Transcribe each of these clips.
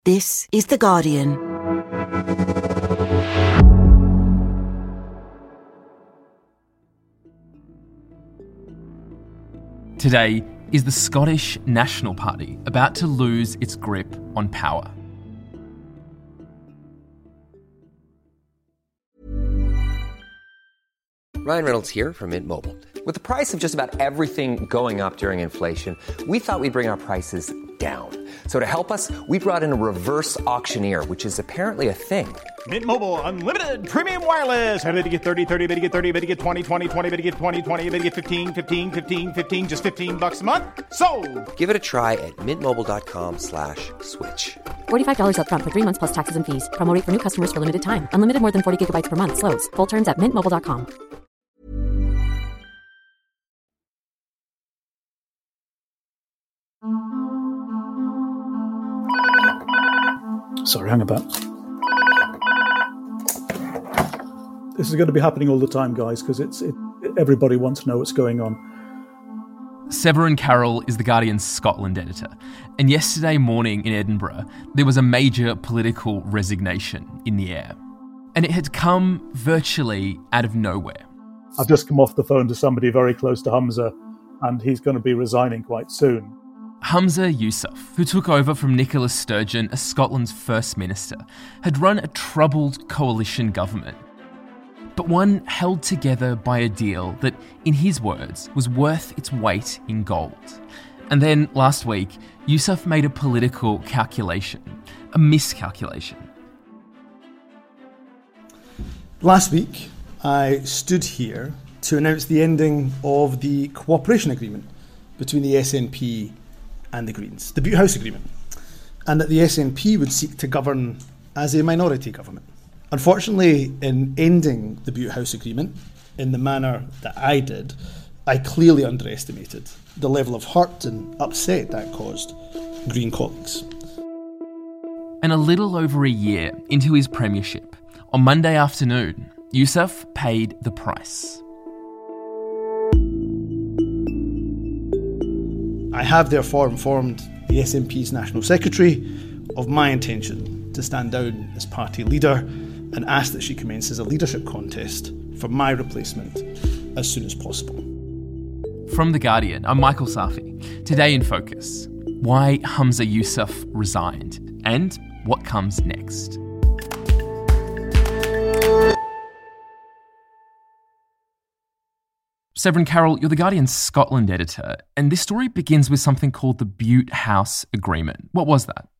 This is The Guardian. Today is the Scottish National Party about to lose its grip on power. Ryan Reynolds here from Mint Mobile. With the price of just about everything going up during inflation, we thought we'd bring our prices down. So to help us, we brought in a reverse auctioneer, which is apparently a thing. Mint Mobile Unlimited Premium Wireless. How to get 30, 30, bit to get 30, bit to get 20, 20, 20, bit to get 20, 20, bit to get 15, 15, 15, 15, just $15 a month? Sold! Give it a try at mintmobile.com/switch. $45 up front for 3 months plus taxes and fees. Promo rate for new customers for limited time. Unlimited more than 40 gigabytes per month. Slows full terms at mintmobile.com. Sorry, hang about. This is going to be happening all the time, guys, because everybody wants to know what's going on. Severin Carroll is The Guardian's Scotland editor, and yesterday morning in Edinburgh, there was a major political resignation in the air. And it had come virtually out of nowhere. I've just come off the phone to somebody very close to Humza, and he's going to be resigning quite soon. Humza Yousaf, who took over from Nicola Sturgeon as Scotland's First Minister, had run a troubled coalition government, but one held together by a deal that, in his words, was worth its weight in gold. And then, last week, Yousaf made a political calculation, a miscalculation. Last week, I stood here to announce the ending of the cooperation agreement between the SNP and the Greens, the Butte House Agreement, and that the SNP would seek to govern as a minority government. Unfortunately, in ending the Butte House Agreement in the manner that I did, I clearly underestimated the level of hurt and upset that caused Green colleagues. And a little over a year into his premiership, on Monday afternoon, Yousaf paid the price. I have therefore informed the SNP's National Secretary of my intention to stand down as party leader and ask that she commences a leadership contest for my replacement as soon as possible. From The Guardian, I'm Michael Safi. Today in Focus, why Humza Yousaf resigned and what comes next. Severin Carroll, you're The Guardian's Scotland editor, and this story begins with something called the Butte House Agreement. What was that?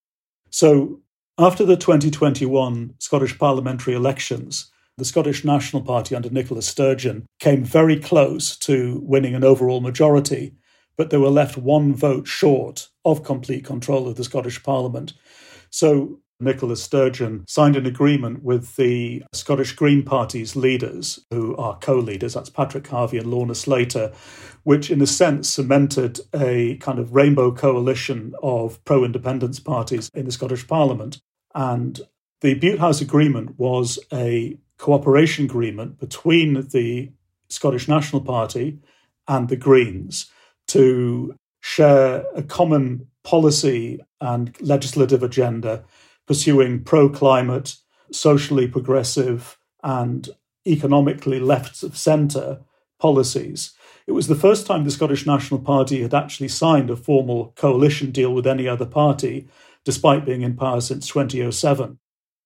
So, after the 2021 Scottish parliamentary elections, the Scottish National Party under Nicola Sturgeon came very close to winning an overall majority, but they were left one vote short of complete control of the Scottish Parliament. So Nicola Sturgeon signed an agreement with the Scottish Green Party's leaders, who are co-leaders, that's Patrick Harvie and Lorna Slater, which in a sense cemented a kind of rainbow coalition of pro-independence parties in the Scottish Parliament. And the Butte House Agreement was a cooperation agreement between the Scottish National Party and the Greens to share a common policy and legislative agenda pursuing pro-climate, socially progressive and economically left-of-centre policies. It was the first time the Scottish National Party had actually signed a formal coalition deal with any other party, despite being in power since 2007.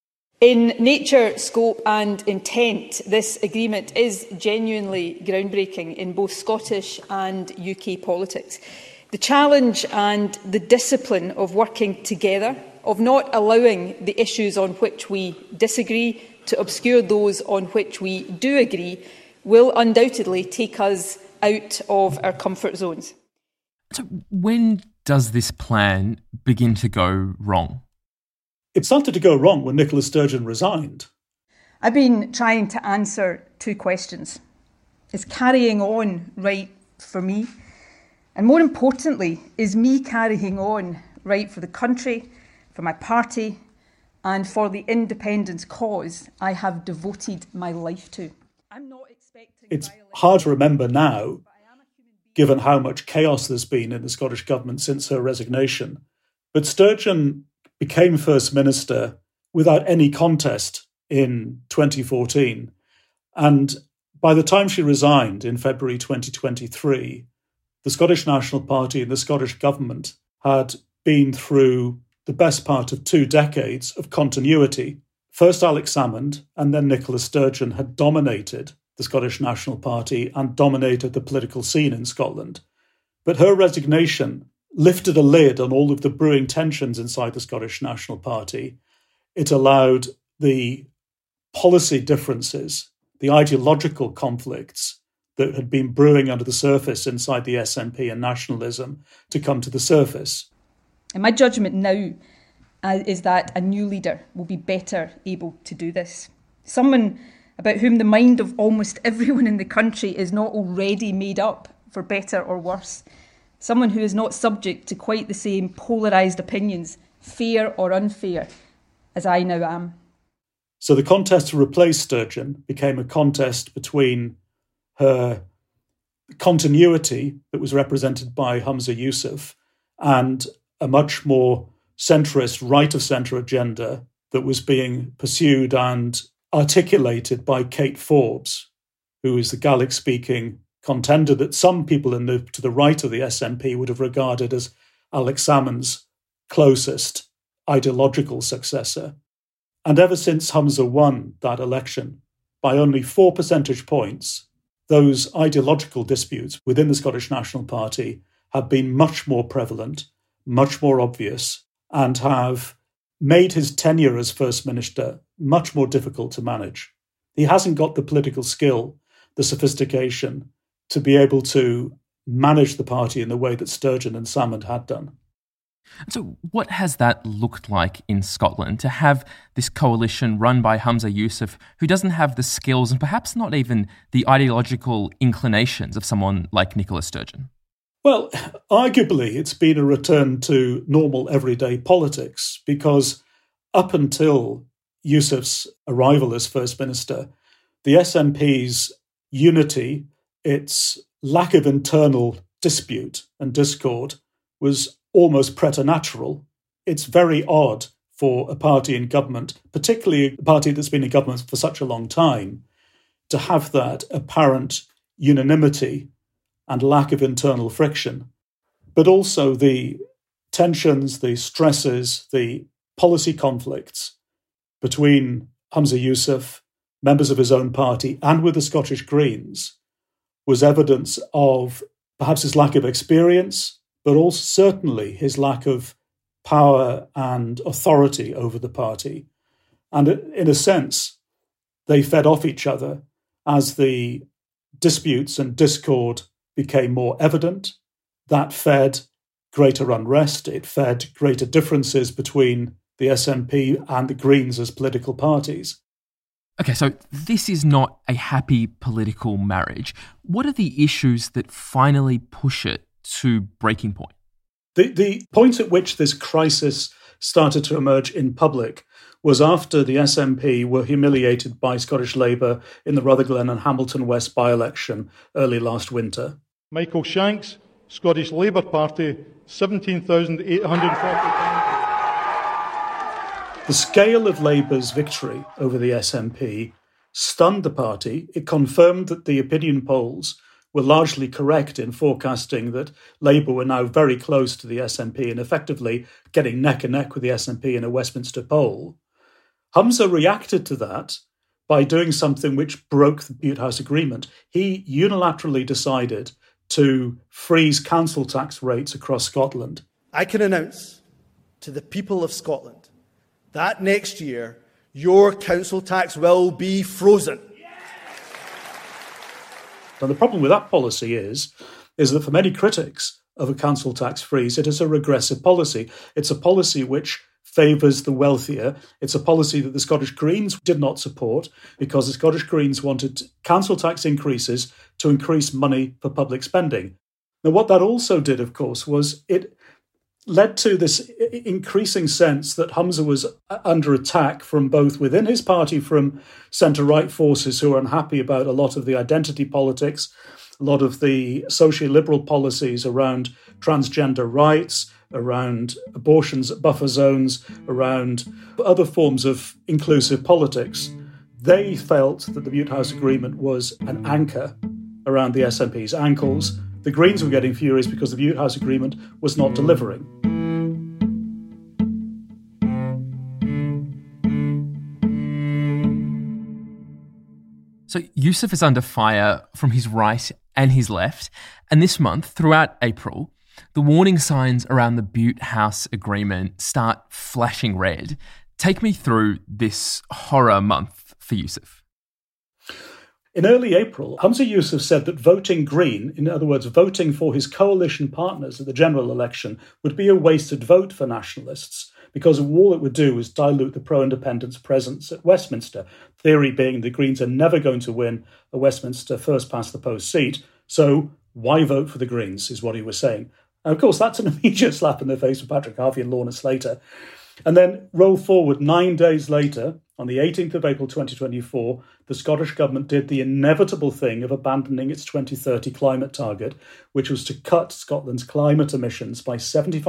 In nature, scope and intent, this agreement is genuinely groundbreaking in both Scottish and UK politics. The challenge and the discipline of working together, of not allowing the issues on which we disagree to obscure those on which we do agree, will undoubtedly take us out of our comfort zones. So when does this plan begin to go wrong? It started to go wrong when Nicola Sturgeon resigned. I've been trying to answer two questions. Is carrying on right for me? And more importantly, is me carrying on right for the country, for my party, and for the independence cause I have devoted my life to? I'm not expecting. It's hard to remember now, given how much chaos there's been in the Scottish government since her resignation. But Sturgeon became First Minister without any contest in 2014. And by the time she resigned in February 2023, the Scottish National Party and the Scottish Government had been through the best part of 2 decades of continuity. First Alex Salmond and then Nicola Sturgeon had dominated the Scottish National Party and dominated the political scene in Scotland. But her resignation lifted a lid on all of the brewing tensions inside the Scottish National Party. It allowed the policy differences, the ideological conflicts that had been brewing under the surface inside the SNP and nationalism to come to the surface. And my judgment now is that a new leader will be better able to do this. Someone about whom the mind of almost everyone in the country is not already made up, for better or worse. Someone who is not subject to quite the same polarised opinions, fair or unfair, as I now am. So the contest to replace Sturgeon became a contest between her continuity that was represented by Humza Yousaf and a much more centrist, right-of-centre agenda that was being pursued and articulated by Kate Forbes, who is the Gaelic-speaking contender that some people to the right of the SNP would have regarded as Alex Salmond's closest ideological successor. And ever since Humza won that election, by only 4 percentage points, those ideological disputes within the Scottish National Party have been much more prevalent, much more obvious, and have made his tenure as First Minister much more difficult to manage. He hasn't got the political skill, the sophistication, to be able to manage the party in the way that Sturgeon and Salmond had done. So what has that looked like in Scotland, to have this coalition run by Humza Yousaf, who doesn't have the skills and perhaps not even the ideological inclinations of someone like Nicola Sturgeon? Well, arguably, it's been a return to normal everyday politics, because up until Yousaf's arrival as First Minister, the SNP's unity, its lack of internal dispute and discord, was almost preternatural. It's very odd for a party in government, particularly a party that's been in government for such a long time, to have that apparent unanimity and lack of internal friction. But also the tensions, the stresses, the policy conflicts between Humza Yousaf, members of his own party, and with the Scottish Greens was evidence of perhaps his lack of experience, but also certainly his lack of power and authority over the party. And in a sense, they fed off each other as the disputes and discord became more evident. That fed greater unrest. It fed greater differences between the SNP and the Greens as political parties. Okay, so this is not a happy political marriage. What are the issues that finally push it to breaking point? The point at which this crisis started to emerge in public was after the SNP were humiliated by Scottish Labour in the Rutherglen and Hamilton West by-election early last winter. Michael Shanks, Scottish Labour Party, 17,840. The scale of Labour's victory over the SNP stunned the party. It confirmed that the opinion polls were largely correct in forecasting that Labour were now very close to the SNP and effectively getting neck and neck with the SNP in a Westminster poll. Humza reacted to that by doing something which broke the Bute House Agreement. He unilaterally decided to freeze council tax rates across Scotland. I can announce to the people of Scotland that next year your council tax will be frozen. Now, the problem with that policy is that for many critics of a council tax freeze, it is a regressive policy. It's a policy which favours the wealthier. It's a policy that the Scottish Greens did not support because the Scottish Greens wanted council tax increases to increase money for public spending. Now, what that also did, of course, was it led to this increasing sense that Humza was under attack from both within his party, from centre-right forces who are unhappy about a lot of the identity politics, a lot of the socially liberal policies around transgender rights, around abortions at buffer zones, around other forms of inclusive politics. They felt that the Bute House Agreement was an anchor around the SNP's ankles. The Greens were getting furious because the Bute House Agreement was not delivering. So Yousaf is under fire from his right and his left, and this month, throughout April, the warning signs around the Bute House Agreement start flashing red. Take me through this horror month for Yousaf. In early April, Humza Yousaf said that voting Green, in other words, voting for his coalition partners at the general election, would be a wasted vote for nationalists, because all it would do was dilute the pro-independence presence at Westminster, theory being the Greens are never going to win a Westminster first-past-the-post seat, so why vote for the Greens, is what he was saying. And of course, that's an immediate slap in the face for Patrick Harvie and Lorna Slater. And then roll forward 9 days later, on the 18th of April 2024, the Scottish Government did the inevitable thing of abandoning its 2030 climate target, which was to cut Scotland's climate emissions by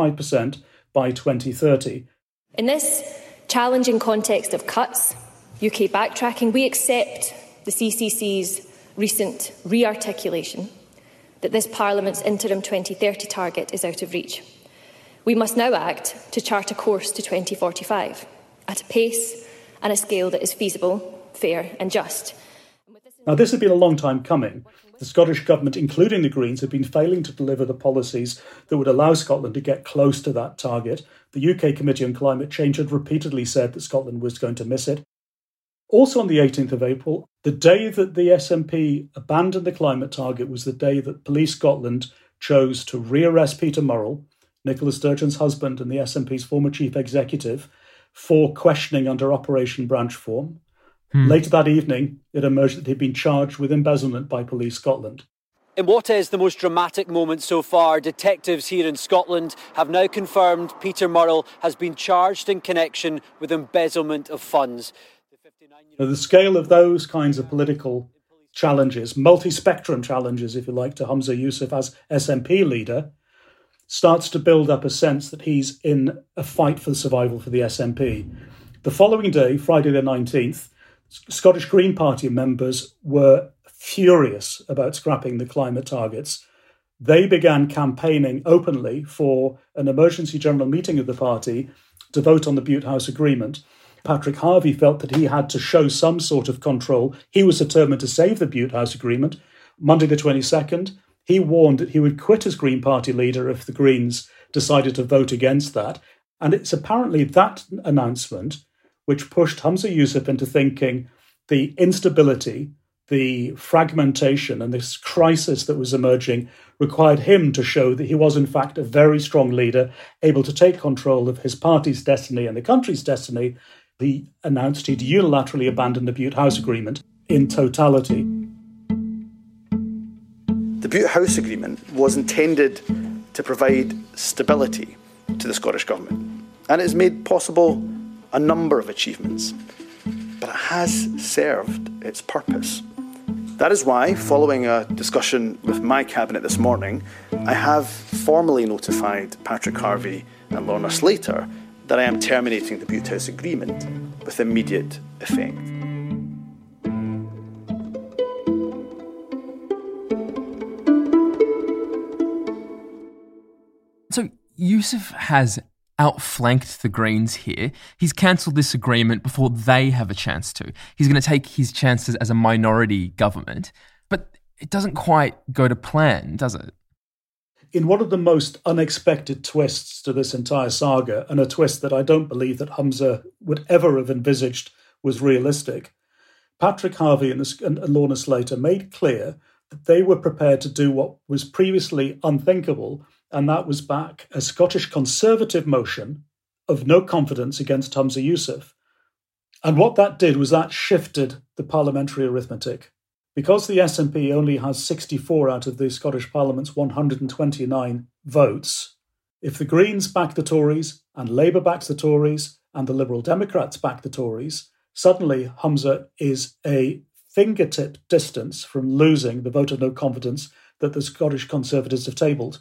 75% by 2030. In this challenging context of cuts, UK backtracking, we accept the CCC's recent re-articulation that this Parliament's interim 2030 target is out of reach. We must now act to chart a course to 2045 at a pace and a scale that is feasible, fair and just. Now, this has been a long time coming. The Scottish Government, including the Greens, have been failing to deliver the policies that would allow Scotland to get close to that target. The UK Committee on Climate Change had repeatedly said that Scotland was going to miss it. Also on the 18th of April, the day that the SNP abandoned the climate target was the day that Police Scotland chose to rearrest Peter Murrell, Nicola Sturgeon's husband and the SNP's former chief executive, for questioning under Operation Branchform. Later that evening, it emerged that he'd been charged with embezzlement by Police Scotland. In what is the most dramatic moment so far, detectives here in Scotland have now confirmed Peter Murrell has been charged in connection with embezzlement of funds. Now, the scale of those kinds of political challenges, multi-spectrum challenges, if you like, to Humza Yousaf as SNP leader, starts to build up a sense that he's in a fight for survival for the SNP. The following day, Friday the 19th, Scottish Green Party members were furious about scrapping the climate targets. They began campaigning openly for an emergency general meeting of the party to vote on the Bute House Agreement. Patrick Harvie felt that he had to show some sort of control. He was determined to save the Bute House Agreement. Monday the 22nd, he warned that he would quit as Green Party leader if the Greens decided to vote against that. And it's apparently that announcement which pushed Humza Yousaf into thinking the instability, the fragmentation and this crisis that was emerging required him to show that he was in fact a very strong leader, able to take control of his party's destiny and the country's destiny. He announced he'd unilaterally abandoned the Bute House Agreement in totality. The Bute House Agreement was intended to provide stability to the Scottish Government, and it has made possible a number of achievements, but it has served its purpose. That is why, following a discussion with my cabinet this morning, I have formally notified Patrick Harvie and Lorna Slater that I am terminating the Bute House Agreement with immediate effect. So Yousaf has outflanked the Greens here. He's cancelled this agreement before they have a chance to. He's going to take his chances as a minority government. But it doesn't quite go to plan, does it? In one of the most unexpected twists to this entire saga, and a twist that I don't believe that Humza would ever have envisaged was realistic, Patrick Harvie and Lorna Slater made clear that they were prepared to do what was previously unthinkable, and that was back a Scottish Conservative motion of no confidence against Humza Yousaf. And what that did was that shifted the parliamentary arithmetic. Because the SNP only has 64 out of the Scottish Parliament's 129 votes, if the Greens back the Tories and Labour backs the Tories and the Liberal Democrats back the Tories, suddenly Humza is a fingertip distance from losing the vote of no confidence that the Scottish Conservatives have tabled.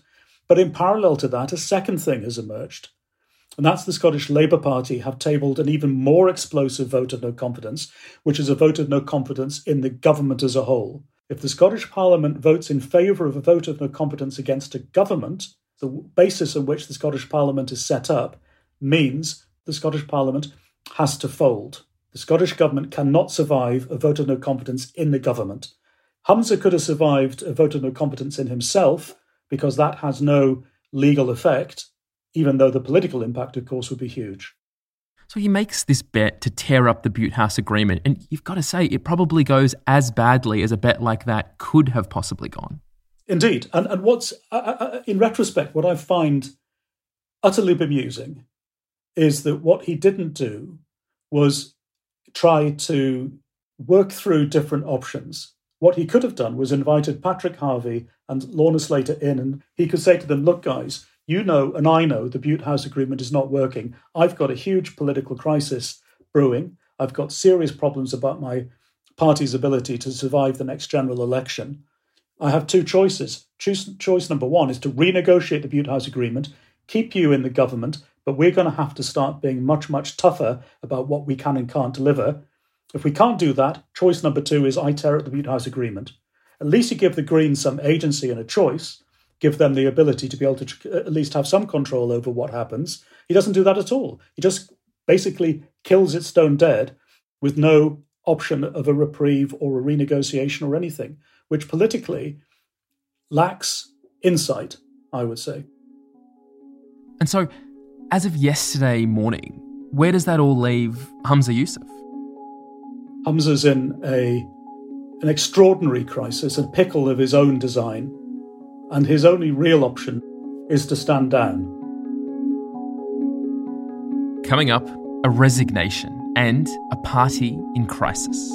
But in parallel to that, a second thing has emerged. And that's the Scottish Labour Party have tabled an even more explosive vote of no confidence, which is a vote of no confidence in the government as a whole. If the Scottish Parliament votes in favour of a vote of no confidence against a government, the basis on which the Scottish Parliament is set up means the Scottish Parliament has to fold. The Scottish Government cannot survive a vote of no confidence in the government. Humza could have survived a vote of no confidence in himself because that has no legal effect, even though the political impact, of course, would be huge. So he makes this bet to tear up the Butte House Agreement, and you've got to say it probably goes as badly as a bet like that could have possibly gone. Indeed. And what's, in retrospect, what I find utterly bemusing is that what he didn't do was try to work through different options. What he could have done was invited Patrick Harvey and Lorna Slater in, and he could say to them, look, guys, you know, and I know the Butte House Agreement is not working. I've got a huge political crisis brewing. I've got serious problems about my party's ability to survive the next general election. I have two choices. Choice number one is to renegotiate the Butte House Agreement, keep you in the government, but we're going to have to start being much, much tougher about what we can and can't deliver. If we can't do that, choice number two is I tear up the Butte House Agreement. At least you give the Greens some agency and a choice, give them the ability to be able to at least have some control over what happens. He doesn't do that at all. He just basically kills it stone dead with no option of a reprieve or a renegotiation or anything, which politically lacks insight, I would say. And so, as of yesterday morning, where does that all leave Humza Yousaf? Humza's in an extraordinary crisis, a pickle of his own design, and his only real option is to stand down. Coming up, a resignation and a party in crisis.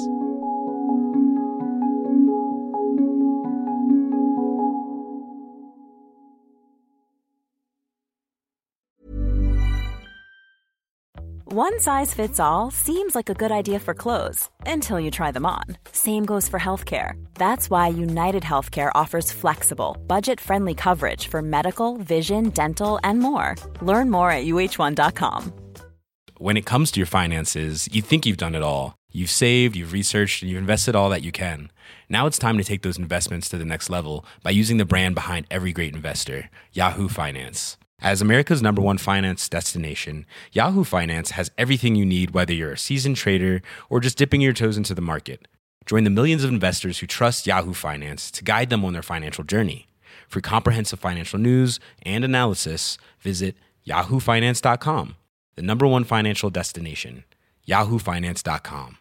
One size fits all seems like a good idea for clothes until you try them on. Same goes for healthcare. That's why United Healthcare offers flexible, budget-friendly coverage for medical, vision, dental, and more. Learn more at UH1.com. When it comes to your finances, you think you've done it all. You've saved, you've researched, and you've invested all that you can. Now it's time to take those investments to the next level by using the brand behind every great investor, Yahoo Finance. As America's #1 finance destination, Yahoo Finance has everything you need, whether you're a seasoned trader or just dipping your toes into the market. Join the millions of investors who trust Yahoo Finance to guide them on their financial journey. For comprehensive financial news and analysis, visit yahoofinance.com, the #1 financial destination, yahoofinance.com.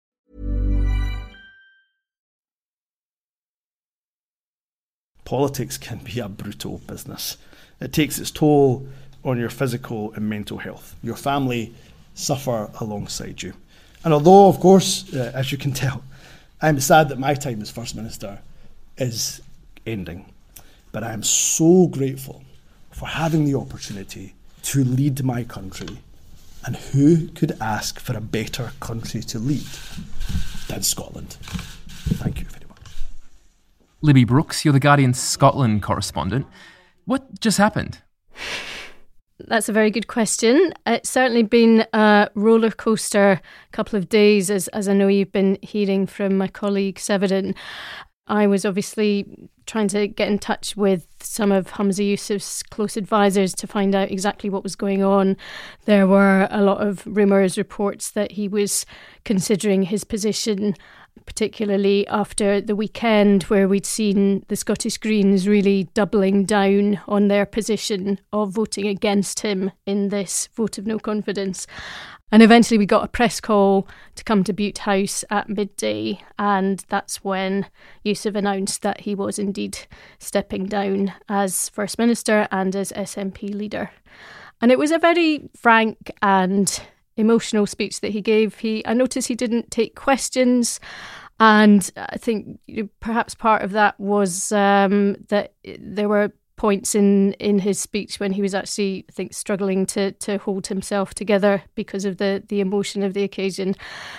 Politics can be a brutal business. It takes its toll on your physical and mental health. Your family suffer alongside you. And although, of course, as you can tell, I'm sad that my time as First Minister is ending, but I am so grateful for having the opportunity to lead my country. And who could ask for a better country to lead than Scotland? Thank you very much. Libby Brooks, you're the Guardian's Scotland correspondent. What just happened? That's a very good question. It's certainly been a roller coaster couple of days, as I know you've been hearing from my colleague Severin. I was obviously trying to get in touch with some of Humza Yousaf's close advisors to find out exactly what was going on. There were a lot of rumours, reports that he was considering his position, particularly after the weekend where we'd seen the Scottish Greens really doubling down on their position of voting against him in this vote of no confidence. And eventually we got a press call to come to Butte House at midday, and that's when Yousaf announced that he was indeed stepping down as First Minister and as SNP leader. And it was a very frank and emotional speech that he gave. I noticed he didn't take questions, and I think perhaps part of that was that there were points in his speech when he was actually, I think, struggling to hold himself together because of the emotion of the occasion.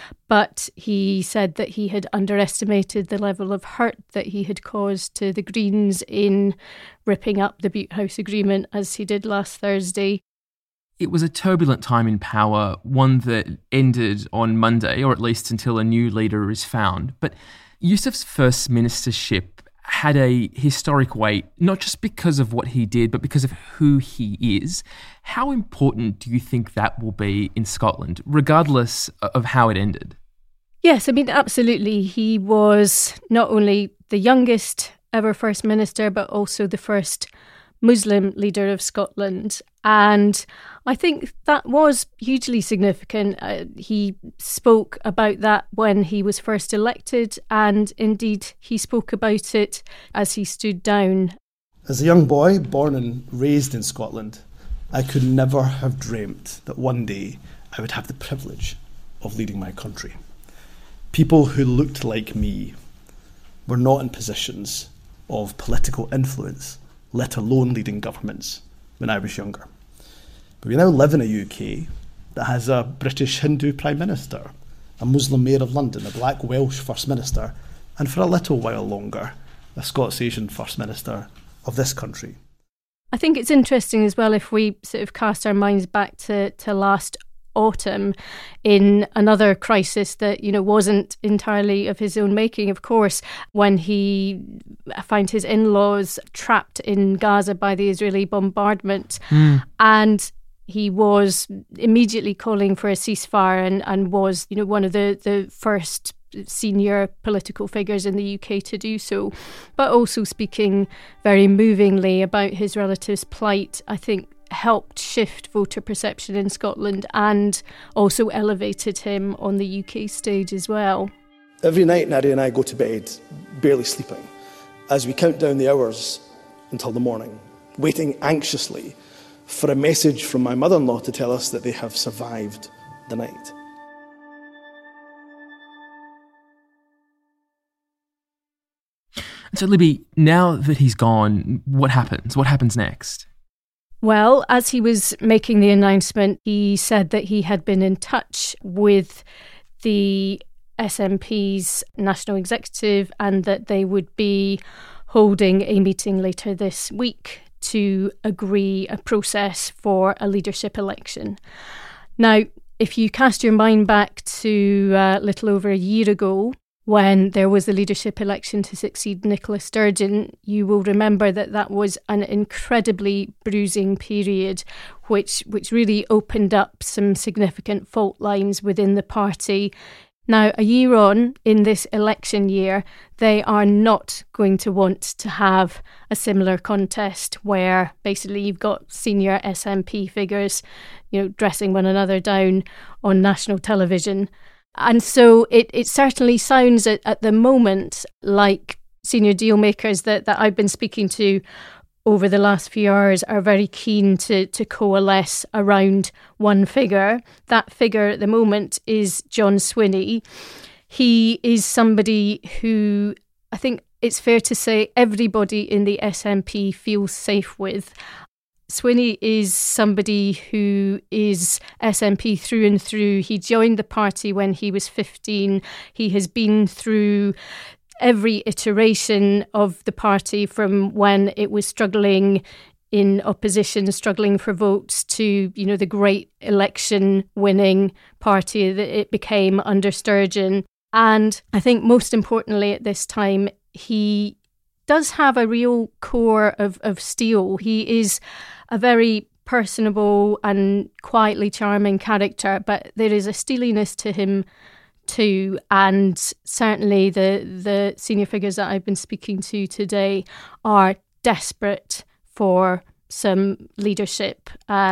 But he said that he had underestimated the level of hurt that he had caused to the Greens in ripping up the Butte House Agreement, as he did last Thursday. It was a turbulent time in power, one that ended on Monday, or at least until a new leader is found. But Yousaf's first ministership had a historic weight, not just because of what he did, but because of who he is. How important do you think that will be in Scotland, regardless of how it ended? Yes, I mean, absolutely. He was not only the youngest ever First Minister, but also the first Muslim leader of Scotland. And I think that was hugely significant. He spoke about that when he was first elected, and indeed he spoke about it as he stood down. As a young boy, born and raised in Scotland, I could never have dreamt that one day I would have the privilege of leading my country. People who looked like me were not in positions of political influence, let alone leading governments, when I was younger. But we now live in a UK that has a British Hindu Prime Minister, a Muslim Mayor of London, a Black Welsh First Minister, and for a little while longer, a Scots Asian First Minister of this country. I think it's interesting as well if we sort of cast our minds back to last autumn in another crisis that, wasn't entirely of his own making, of course, when he found his in-laws trapped in Gaza by the Israeli bombardment. And he was immediately calling for a ceasefire and was, one of the first senior political figures in the UK to do so, but also speaking very movingly about his relative's plight, I think helped shift voter perception in Scotland and also elevated him on the UK stage as well. Every night, Nadia and I go to bed barely sleeping as we count down the hours until the morning, waiting anxiously for a message from my mother-in-law to tell us that they have survived the night. So, Libby, now that he's gone, what happens? What happens next? Well, as he was making the announcement, he said that he had been in touch with the SNP's national executive and that they would be holding a meeting later this week to agree a process for a leadership election. Now, if you cast your mind back to a little over a year ago, when there was the leadership election to succeed Nicola Sturgeon, you will remember that was an incredibly bruising period, which really opened up some significant fault lines within the party. Now, a year on in this election year, they are not going to want to have a similar contest where basically you've got senior SNP figures, dressing one another down on national television. And so it certainly sounds at the moment like senior deal makers that I've been speaking to over the last few hours are very keen to coalesce around one figure. That figure at the moment is John Swinney. He is somebody who I think it's fair to say everybody in the SNP feels safe with. Swinney is somebody who is SNP through and through. He joined the party when he was 15. He has been through every iteration of the party from when it was struggling in opposition, struggling for votes, to, the great election winning party that it became under Sturgeon. And I think most importantly at this time, he does have a real core of steel. He is a very personable and quietly charming character, but there is a steeliness to him too. And certainly the senior figures that I've been speaking to today are desperate for some leadership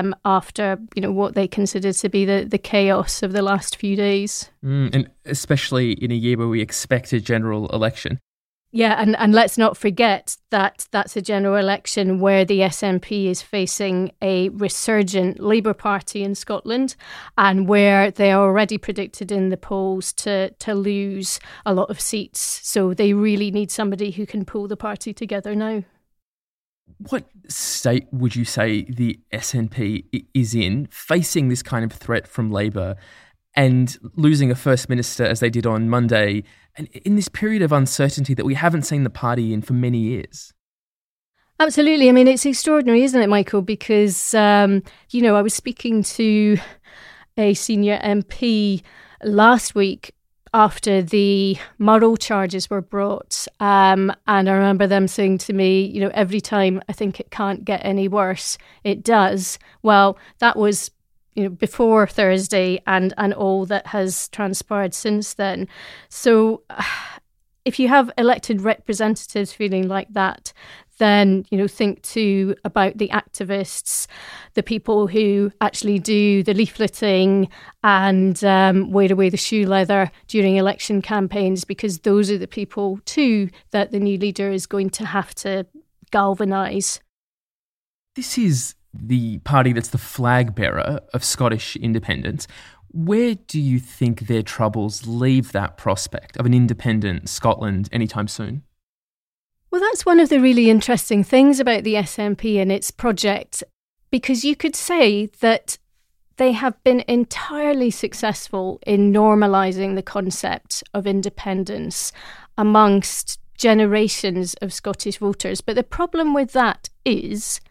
after what they consider to be the chaos of the last few days. And especially in a year where we expect a general election. Yeah, and let's not forget that that's a general election where the SNP is facing a resurgent Labour Party in Scotland and where they are already predicted in the polls to lose a lot of seats. So they really need somebody who can pull the party together now. What state would you say the SNP is in, facing this kind of threat from Labor and losing a First Minister as they did on Monday, and in this period of uncertainty that we haven't seen the party in for many years? Absolutely. I mean, it's extraordinary, isn't it, Michael? Because, I was speaking to a senior MP last week after the Murrell charges were brought. And I remember them saying to me, every time I think it can't get any worse, it does. Well, that was, before Thursday and all that has transpired since then. So if you have elected representatives feeling like that, then, think too about the activists, the people who actually do the leafleting and wear away the shoe leather during election campaigns, because those are the people too that the new leader is going to have to galvanise. This is the party that's the flag bearer of Scottish independence. Where do you think their troubles leave that prospect of an independent Scotland anytime soon? Well, that's one of the really interesting things about the SNP and its project, because you could say that they have been entirely successful in normalising the concept of independence amongst generations of Scottish voters. But the problem with that is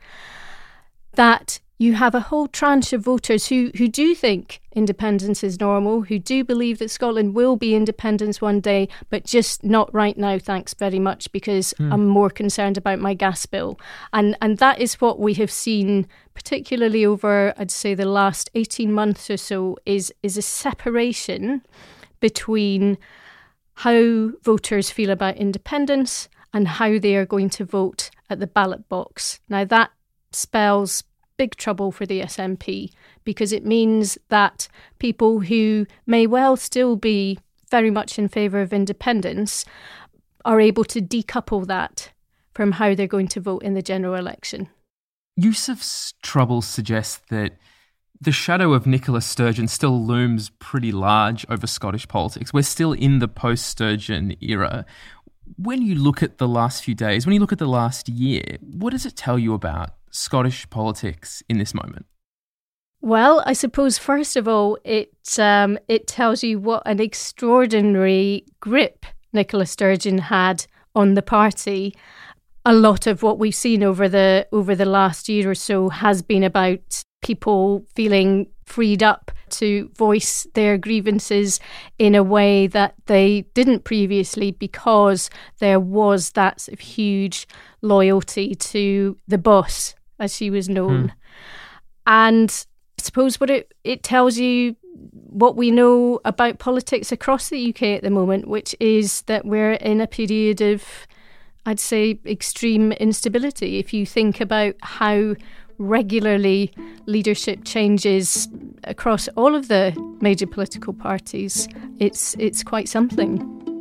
that you have a whole tranche of voters who do think independence is normal, who do believe that Scotland will be independent one day, but just not right now, thanks very much, because I'm more concerned about my gas bill. And that is what we have seen, particularly over, I'd say, the last 18 months or so, is a separation between how voters feel about independence and how they are going to vote at the ballot box. Now, that spells big trouble for the SNP, because it means that people who may well still be very much in favour of independence are able to decouple that from how they're going to vote in the general election. Yusuf's troubles suggest that the shadow of Nicola Sturgeon still looms pretty large over Scottish politics. We're still in the post-Sturgeon era. When you look at the last few days, when you look at the last year, what does it tell you about Scottish politics in this moment? Well, I suppose, first of all, it tells you what an extraordinary grip Nicola Sturgeon had on the party. A lot of what we've seen over the last year or so has been about people feeling freed up to voice their grievances in a way that they didn't previously, because there was that sort of huge loyalty to the boss, as she was known. And I suppose what it tells you what we know about politics across the UK at the moment, which is that we're in a period of, I'd say, extreme instability. If you think about how regularly leadership changes across all of the major political parties, it's quite something.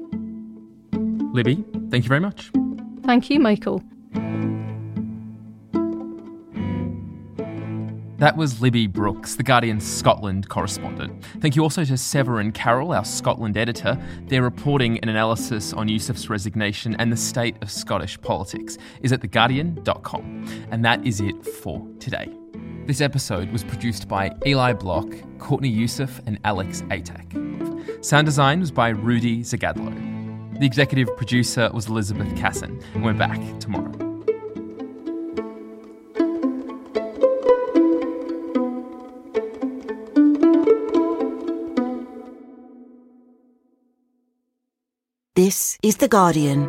Libby, thank you very much. Thank you, Michael. That was Libby Brooks, The Guardian's Scotland correspondent. Thank you also to Severin Carroll, our Scotland editor. Their reporting and analysis on Yusuf's resignation and the state of Scottish politics is at theguardian.com. And that is it for today. This episode was produced by Eli Block, Courtney Yusuf and Alex Atack. Sound design was by Rudy Zagadlo. The executive producer was Elizabeth Casson. And we're back tomorrow. This is The Guardian.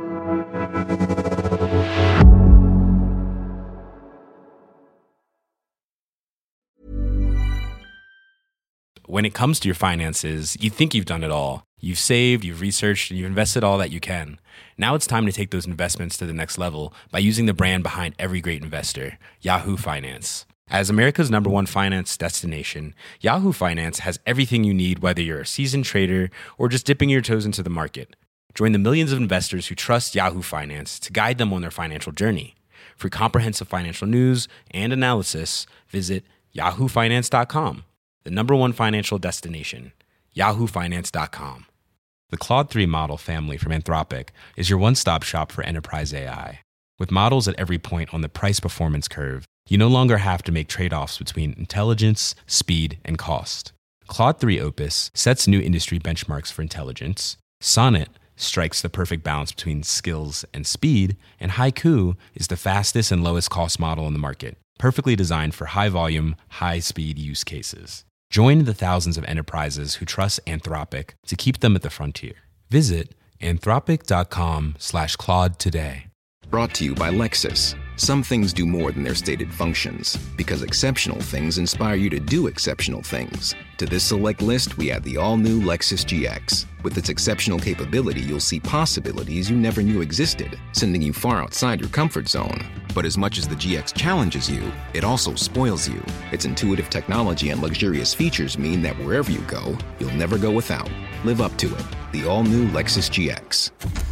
When it comes to your finances, you think you've done it all. You've saved, you've researched, and you've invested all that you can. Now it's time to take those investments to the next level by using the brand behind every great investor, Yahoo Finance. As America's #1 finance destination, Yahoo Finance has everything you need, whether you're a seasoned trader or just dipping your toes into the market. Join the millions of investors who trust Yahoo Finance to guide them on their financial journey. For comprehensive financial news and analysis, visit yahoofinance.com, the #1 financial destination, yahoofinance.com. The Claude 3 model family from Anthropic is your one-stop shop for enterprise AI. With models at every point on the price-performance curve, you no longer have to make trade-offs between intelligence, speed, and cost. Claude 3 Opus sets new industry benchmarks for intelligence. Sonnet strikes the perfect balance between skills and speed. And Haiku is the fastest and lowest cost model in the market, perfectly designed for high-volume, high-speed use cases. Join the thousands of enterprises who trust Anthropic to keep them at the frontier. Visit anthropic.com/Claude today. Brought to you by Lexus. Some things do more than their stated functions, because exceptional things inspire you to do exceptional things. To this select list, we add the all-new Lexus GX. With its exceptional capability, you'll see possibilities you never knew existed, sending you far outside your comfort zone. But as much as the GX challenges you, it also spoils you. Its intuitive technology and luxurious features mean that wherever you go, you'll never go without. Live up to it. The all-new Lexus GX.